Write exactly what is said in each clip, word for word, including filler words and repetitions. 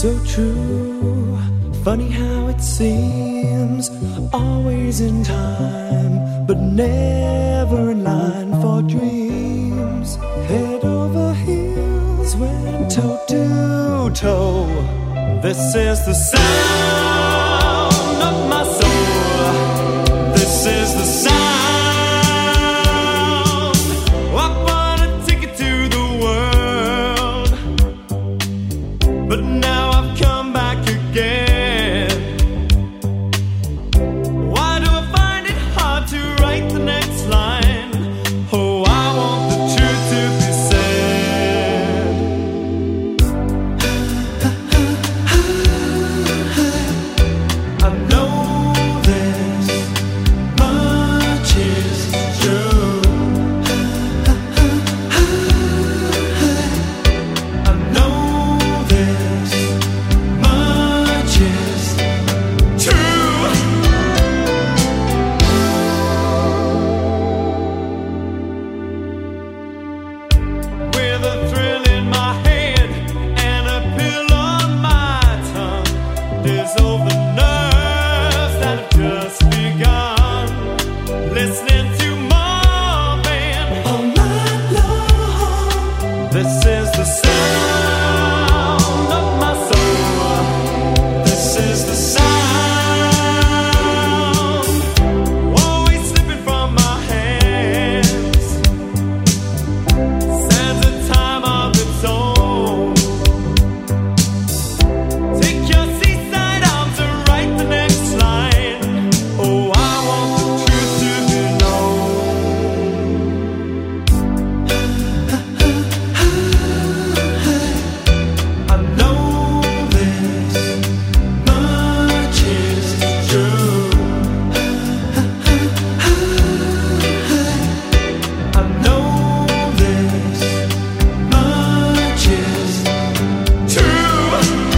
so true. Funny how it seems, always in time, but never in line for dreams. Head over heels, went toe to toe. This is the sound of my soul. This is the sound. I wanna take it to the world, but now I've come back again. Why do I find it hard to write the next line? Oh, I want the truth to be said. I know this much is true. I know this much is true. With a thrill in my head and a pill on my tongue, dissolve the nerves that have just begun. Listening to Marvin all night long. This is the sound of my soul. This is the sound, always slipping from my hands. Stands a time of its own. Take your seaside arms and write the next line. Oh, I want the truth to be known. I know this much is true. I know this much is true.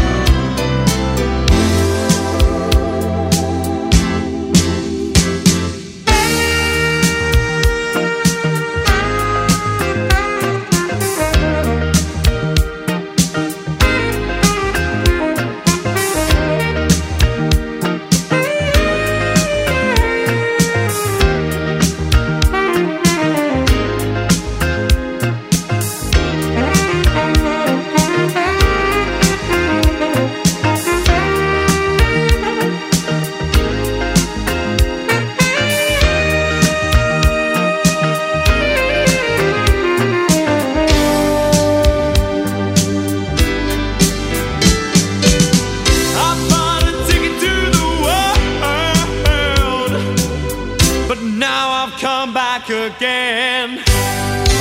I bought a ticket to the world, but now I've come back again.